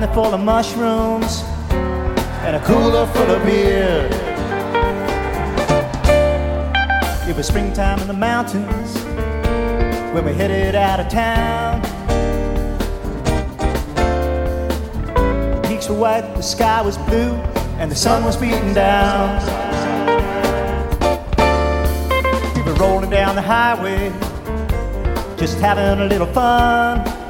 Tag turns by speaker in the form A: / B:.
A: pocket full of mushrooms and a cooler full of beer. It was springtime in the mountains when we headed out of town. The peaks were white, the sky was blue, and the sun was beating down. We were rolling down the highway, just having a little fun.